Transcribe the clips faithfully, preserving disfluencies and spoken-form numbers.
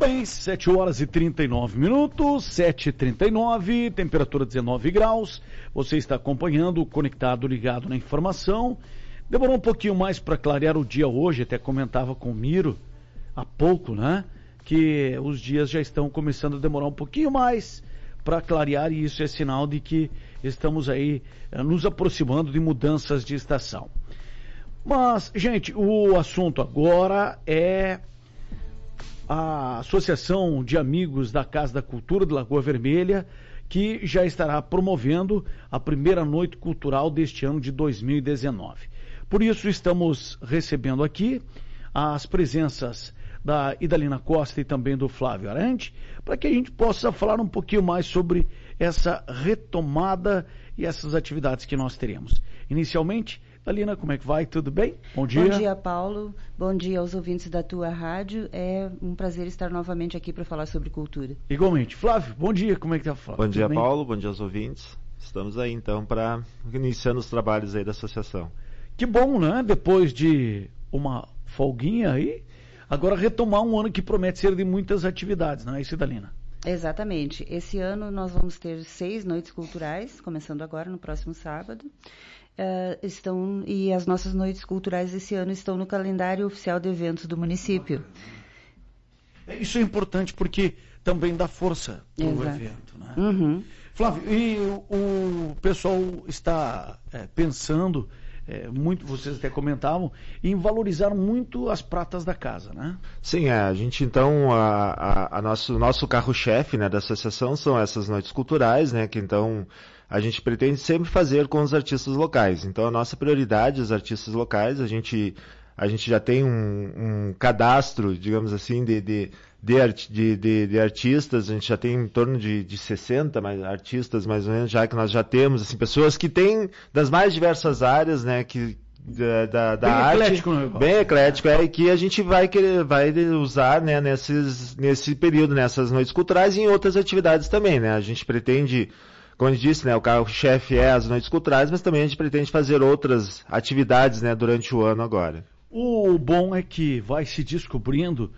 bem, sete horas e trinta e nove minutos, sete e trinta e nove, temperatura dezenove graus. Você está acompanhando, conectado, ligado na informação. Demorou um pouquinho mais para clarear o dia hoje, até comentava com o Miro há pouco, né? Que os dias já estão começando a demorar um pouquinho mais para clarear, e isso é sinal de que estamos aí eh, nos aproximando de mudanças de estação. Mas, gente, o assunto agora é a Associação de Amigos da Casa da Cultura de Lagoa Vermelha, que já estará promovendo a primeira noite cultural deste ano de dois mil e dezenove. Por isso estamos recebendo aqui as presenças da Idalina Costa e também do Flávio Arantes, para que a gente possa falar um pouquinho mais sobre essa retomada e essas atividades que nós teremos. Inicialmente, Idalina, como é que vai? Tudo bem? Bom dia. Bom dia, Paulo. Bom dia aos ouvintes da tua rádio. É um prazer estar novamente aqui para falar sobre cultura. Igualmente. Flávio, bom dia. Como é que tá, Flávio? Bom dia, Paulo. Bom dia aos ouvintes. Estamos aí, então, para iniciando os trabalhos aí da associação. Que bom, né? Depois de uma folguinha aí, agora retomar um ano que promete ser de muitas atividades, não é isso, Idalina? Exatamente. Esse ano nós vamos ter seis noites culturais, começando agora, no próximo sábado. Uh, estão, e as nossas noites culturais esse ano estão no calendário oficial de eventos do município. Isso é importante porque também dá força para o evento, né? Uhum. Flávio, e o, o pessoal está é, pensando, é, muito, vocês até comentavam, em valorizar muito as pratas da casa, né? Sim, é, a gente então, a, a, a nosso, nosso carro-chefe, né, da associação são essas noites culturais, né, que então a gente pretende sempre fazer com os artistas locais. Então a nossa prioridade, os artistas locais, a gente, a gente já tem um, um cadastro, digamos assim, de, de, de, de, de artistas, a gente já tem em torno de, de sessenta mais, artistas, mais ou menos, já que nós já temos, assim, pessoas que têm das mais diversas áreas, né, que da, da, da bem arte, eclético, né? Bem eclético, é, e que a gente vai querer, vai usar, né, nesses, nesse período, nessas noites culturais e em outras atividades também, né, a gente pretende, como eu disse, né, o carro-chefe é as noites culturais, mas também a gente pretende fazer outras atividades, né, durante o ano agora. O bom é que vai se descobrindo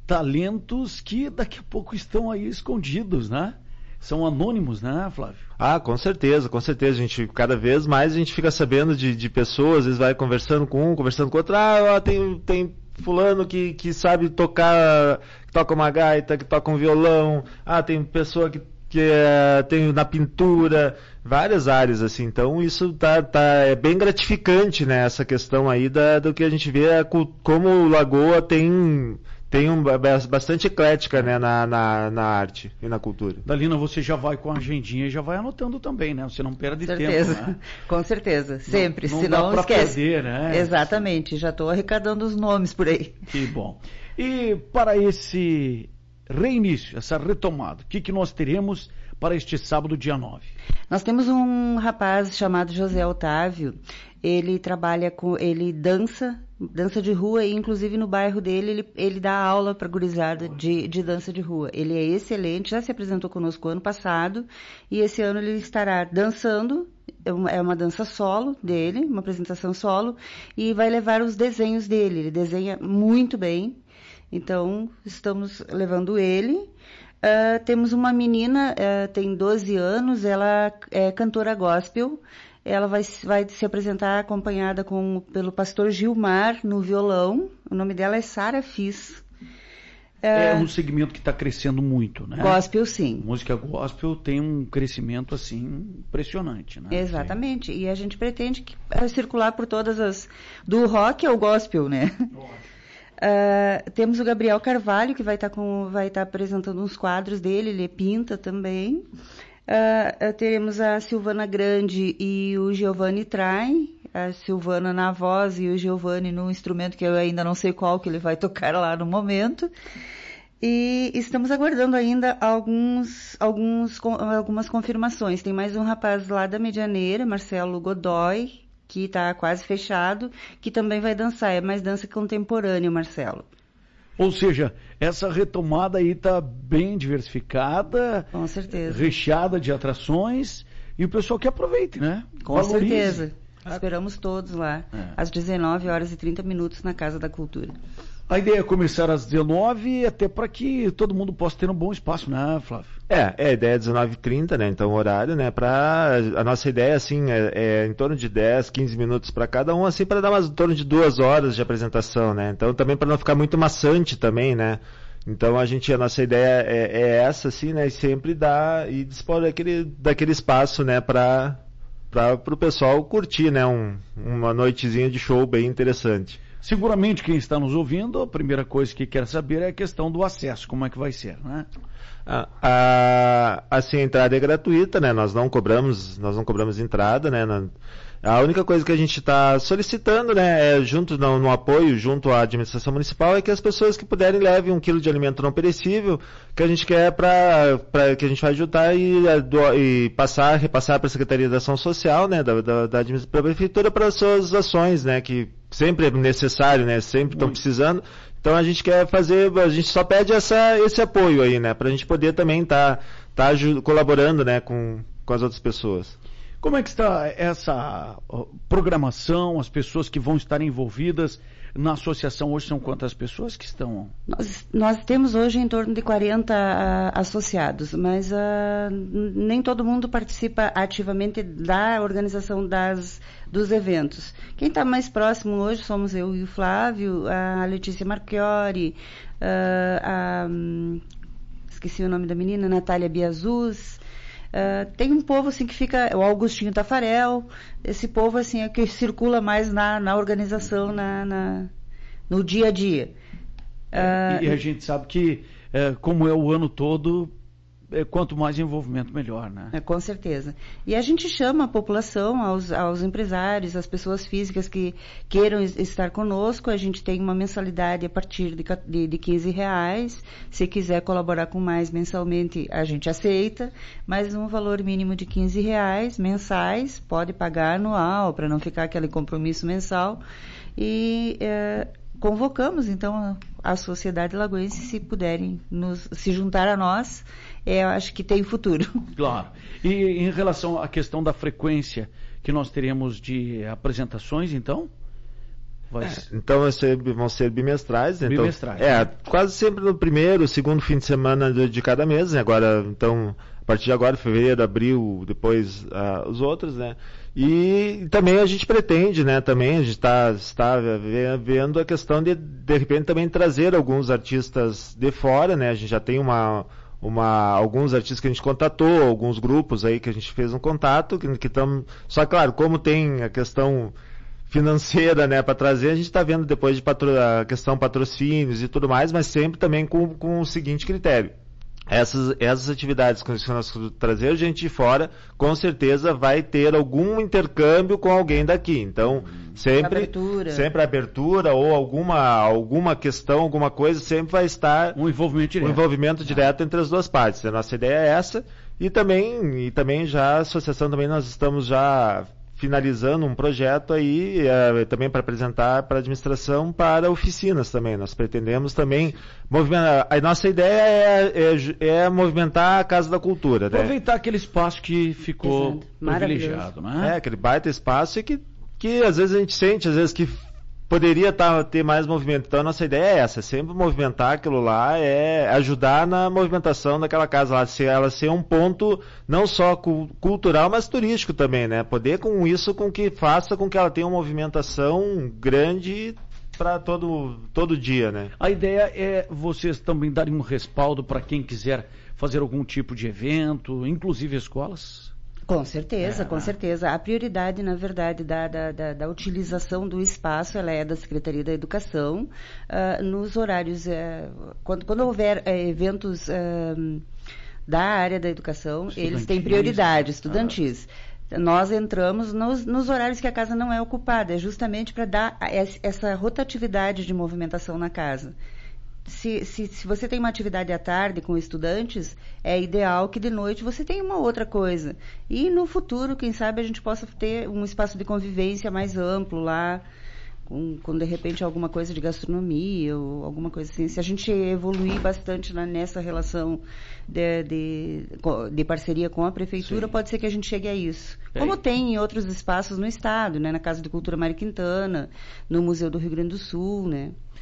talentos que daqui a pouco estão aí escondidos, né? São anônimos, né, Flávio? Ah, com certeza, com certeza. A gente, cada vez mais a gente fica sabendo de, de pessoas, às vezes vai conversando com um, conversando com outro. Ah, ó, tem, tem fulano que, que sabe tocar, que toca uma gaita, que toca um violão. Ah, tem pessoa que que é, tem na pintura, várias áreas, assim, então isso tá, tá, é bem gratificante, né, essa questão aí da, do que a gente vê, é, como Lagoa tem, tem um, bastante eclética, né, na, na, na arte e na cultura. Dalina, você já vai com a agendinha e já vai anotando também, né, você não perde certeza. tempo, né? Com certeza, sempre, não, não senão dá pra esquece. Perder, né? Exatamente, já estou arrecadando os nomes por aí. Que bom. E para esse reinício, essa retomada, o que, que nós teremos para este sábado, dia nove? Nós temos um rapaz chamado José Otávio, ele trabalha com, ele dança, dança de rua, e inclusive no bairro dele ele, ele dá aula para gurizada de, de dança de rua. Ele é excelente, já se apresentou conosco ano passado, e esse ano ele estará dançando, é uma dança solo dele, uma apresentação solo, e vai levar os desenhos dele, ele desenha muito bem. Então, estamos levando ele. Uh, temos uma menina, uh, tem doze anos, ela é cantora gospel. Ela vai, vai se apresentar acompanhada com, pelo pastor Gilmar no violão. O nome dela é Sara Fiz. Uh, é um segmento que está crescendo muito, né? Gospel, sim. Música gospel tem um crescimento, assim, impressionante, né? Exatamente. Sim. E a gente pretende que, uh, circular por todas as... Do rock ao gospel, né? Nossa. Uh, temos o Gabriel Carvalho, que vai estar com, vai estar apresentando uns quadros dele, ele pinta também. Uh, uh, teremos a Silvana Grande e o Giovanni Trai, a Silvana na voz e o Giovanni no instrumento que eu ainda não sei qual que ele vai tocar lá no momento. E estamos aguardando ainda alguns, alguns, algumas confirmações. Tem mais um rapaz lá da Medianeira, Marcelo Godoy, que está quase fechado, que também vai dançar, é mais dança contemporânea, Marcelo. Ou seja, essa retomada aí está bem diversificada, com certeza, recheada de atrações, e o pessoal que aproveite, né? Com Valorize. certeza. Esperamos todos lá, é. às dezenove horas e trinta minutos, na Casa da Cultura. A ideia é começar às dezenove, até para que todo mundo possa ter um bom espaço, né, Flávio? É, é a ideia é dezenove e trinta, né? Então o horário, né? Pra, a nossa ideia, assim, é, é em torno de dez, quinze minutos para cada um, assim, para dar mais em torno de duas horas de apresentação, né? Então também para não ficar muito maçante também, né? Então a gente, a nossa ideia é, é essa, assim, né? E sempre dar e dispor daquele, daquele espaço, né? Para para o pessoal curtir, né? Um, uma noitezinha de show bem interessante. Seguramente quem está nos ouvindo, a primeira coisa que quer saber é a questão do acesso, como é que vai ser, né? A, a, assim, a entrada é gratuita, né? Nós não cobramos, nós não cobramos entrada, né? Na, a única coisa que a gente está solicitando, né, é junto no, no apoio, junto à administração municipal, é que as pessoas que puderem levem um quilo de alimento não perecível, que a gente quer para que a gente vai ajudar e, e passar, repassar para a Secretaria da Ação Social, né, da, da, da, da Prefeitura para as suas ações, né, que sempre é necessário, né, sempre estão precisando. Então a gente quer fazer, a gente só pede essa, esse apoio aí, né, para a gente poder também estar tá, tá colaborando, né, com, com as outras pessoas. Como é que está essa programação, as pessoas que vão estar envolvidas na associação? Hoje são quantas pessoas que estão? Nós, nós temos hoje em torno de quarenta uh, associados, mas uh, nem todo mundo participa ativamente da organização das, dos eventos. Quem está mais próximo hoje somos eu e o Flávio, a Letícia Marchiori, uh, a, um, esqueci o nome da menina, Natália Biazuz. Uh, tem um povo assim que fica, o Augustinho Tafarel, esse povo assim é que circula mais na, na organização, na, na, no dia a dia. Uh, e, e a gente sabe que, uh, como é o ano todo, uh, quanto mais envolvimento, melhor, né? É, com certeza. E a gente chama a população, aos, aos empresários, às pessoas físicas que queiram estar conosco. A gente tem uma mensalidade a partir de, de, de quinze reais. Se quiser colaborar com mais mensalmente, a gente aceita. Mas um valor mínimo de quinze reais mensais, pode pagar anual, para não ficar aquele compromisso mensal. E é, convocamos, então, a sociedade lagoense, se puderem nos, se juntar a nós, é, eu acho que tem futuro. Claro. E em relação à questão da frequência que nós teremos de apresentações, então? Vai... É, então vai ser, vão ser bimestrais. Bimestrais. Então, é, né? quase sempre no primeiro, segundo fim de semana de, de cada mês, né? Agora, então, a partir de agora, fevereiro, abril, depois uh, os outros, né? E também a gente pretende, né, também, a gente está está vendo a questão de, de repente, também trazer alguns artistas de fora, né? A gente já tem uma... Uma, alguns artistas que a gente contatou, alguns grupos aí que a gente fez um contato, que estão, só claro, como tem a questão financeira, né, para trazer, a gente está vendo depois de patro, a questão patrocínios e tudo mais, mas sempre também com, com o seguinte critério. Essas, essas atividades que nós trazer gente de fora, com certeza vai ter algum intercâmbio com alguém daqui. Então, sempre abertura. sempre abertura ou alguma, alguma questão, alguma coisa, sempre vai estar um envolvimento direto, um envolvimento direto entre as duas partes. A nossa ideia é essa. E também, e também já a associação também nós estamos já finalizando um projeto aí, é, também para apresentar para a administração, para oficinas também. Nós pretendemos também movimentar. A nossa ideia é, é, é movimentar a Casa da Cultura. Aproveitar, né? Aquele espaço que ficou privilegiado, né? É, aquele baita espaço e que, que às vezes a gente sente, às vezes que poderia tá, ter mais movimento. Então a nossa ideia é essa, é sempre movimentar aquilo lá, é ajudar na movimentação daquela casa lá, se ela ser um ponto não só cu- cultural, mas turístico também, né? Poder com isso, com que faça com que ela tenha uma movimentação grande para todo, todo dia, né? A ideia é vocês também darem um respaldo para quem quiser fazer algum tipo de evento, inclusive escolas? Com certeza, É, com né? certeza. A prioridade, na verdade, da, da, da, da utilização do espaço, ela é da Secretaria da Educação. Uh, nos horários, uh, quando, quando houver uh, eventos uh, da área da educação, eles têm prioridade, estudantis. Ah. Nós entramos nos, nos horários que a casa não é ocupada, é justamente para dar essa rotatividade de movimentação na casa. Se, se, se você tem uma atividade à tarde com estudantes, é ideal que de noite você tenha uma outra coisa. E no futuro, quem sabe, a gente possa ter um espaço de convivência mais amplo lá, com, com de repente alguma coisa de gastronomia ou alguma coisa assim. Se a gente evoluir bastante na, nessa relação de, de, de parceria com a Prefeitura, sim, pode ser que a gente chegue a isso. É. Como tem em outros espaços no estado, né? Na Casa de Cultura Mário Quintana, no Museu do Rio Grande do Sul, né?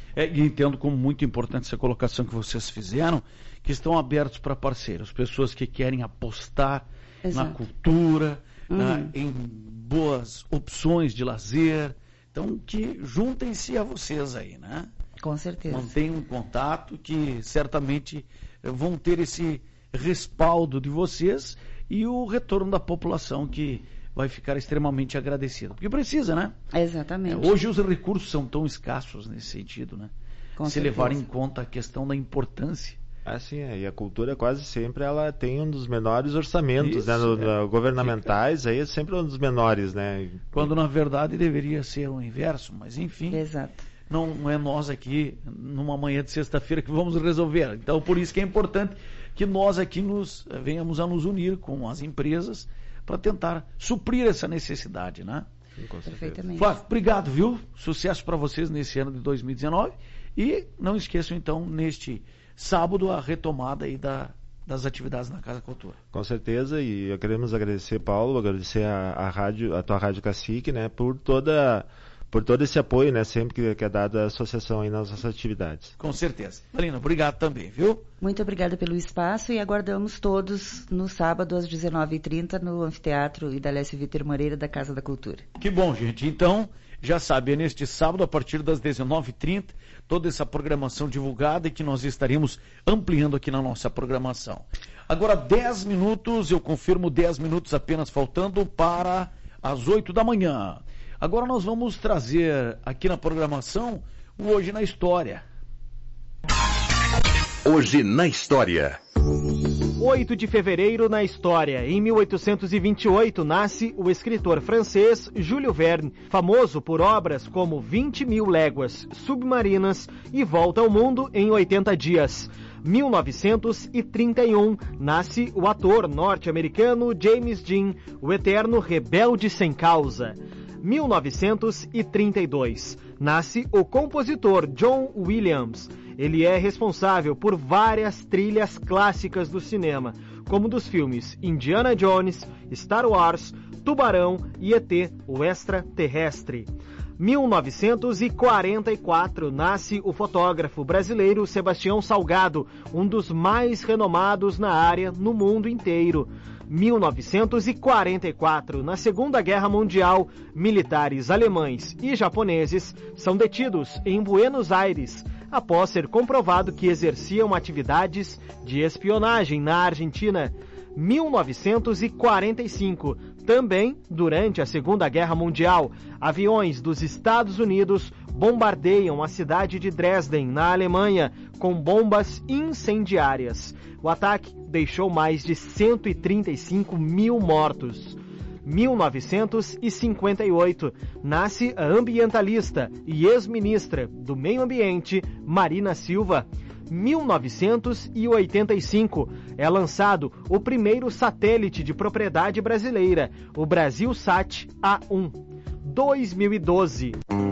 É, e entendo como muito importante essa colocação que vocês fizeram, que estão abertos para parceiros, pessoas que querem apostar Exato. na cultura, uhum. na, em boas opções de lazer. Então, que juntem-se a vocês aí, né? Com certeza. Mantenham um contato que certamente vão ter esse respaldo de vocês e o retorno da população que vai ficar extremamente agradecida. Porque precisa, né? Exatamente. É, hoje os recursos são tão escassos nesse sentido, né? Com Se certeza. levar em conta a questão da importância. Assim, é, e a cultura quase sempre ela tem um dos menores orçamentos, Isso, né, no, é. no, governamentais, aí é sempre um dos menores, né? Quando na verdade deveria ser o inverso, mas enfim. Exato. Não é nós aqui, numa manhã de sexta-feira, que vamos resolver. Então, por isso que é importante que nós aqui nos venhamos a nos unir com as empresas para tentar suprir essa necessidade, né? Sim, com certeza. Perfeitamente. Flávio, obrigado, viu? Sucesso para vocês nesse ano de dois mil e dezenove. E não esqueçam, então, neste sábado, a retomada aí da, das atividades na Casa Cultura. Com certeza, e queremos agradecer, Paulo, agradecer a, a, rádio, a tua Rádio Cacique, né, por toda... por todo esse apoio, né, sempre que, que é dado à associação aí nas nossas atividades. Com certeza. Marina, obrigado também, viu? Muito obrigada pelo espaço e aguardamos todos no sábado às dezenove e trinta no Anfiteatro Idalécio Vitor Moreira da Casa da Cultura. Que bom, gente. Então, já sabe, é neste sábado, a partir das dezenove e trinta, toda essa programação divulgada e que nós estaremos ampliando aqui na nossa programação. Agora, dez minutos, eu confirmo dez minutos apenas faltando para as oito da manhã. Agora nós vamos trazer aqui na programação o Hoje na História. Hoje na História. oito de fevereiro na história. Em mil oitocentos e vinte e oito nasce o escritor francês Júlio Verne, famoso por obras como vinte mil léguas submarinas e Volta ao Mundo em oitenta dias. mil novecentos e trinta e um nasce o ator norte-americano James Dean, o eterno rebelde sem causa. mil novecentos e trinta e dois nasce o compositor John Williams. Ele é responsável por várias trilhas clássicas do cinema, como dos filmes Indiana Jones, Star Wars, Tubarão e E T, o Extraterrestre. mil novecentos e quarenta e quatro nasce o fotógrafo brasileiro Sebastião Salgado, um dos mais renomados na área no mundo inteiro. mil novecentos e quarenta e quatro, na Segunda Guerra Mundial, militares alemães e japoneses são detidos em Buenos Aires, após ser comprovado que exerciam atividades de espionagem na Argentina. mil novecentos e quarenta e cinco, também durante a Segunda Guerra Mundial, aviões dos Estados Unidos bombardeiam a cidade de Dresden, na Alemanha, com bombas incendiárias. O ataque deixou mais de cento e trinta e cinco mil mortos. mil novecentos e cinquenta e oito, nasce a ambientalista e ex-ministra do Meio Ambiente, Marina Silva. mil novecentos e oitenta e cinco, é lançado o primeiro satélite de propriedade brasileira, o BrasilSat A um. dois mil e doze.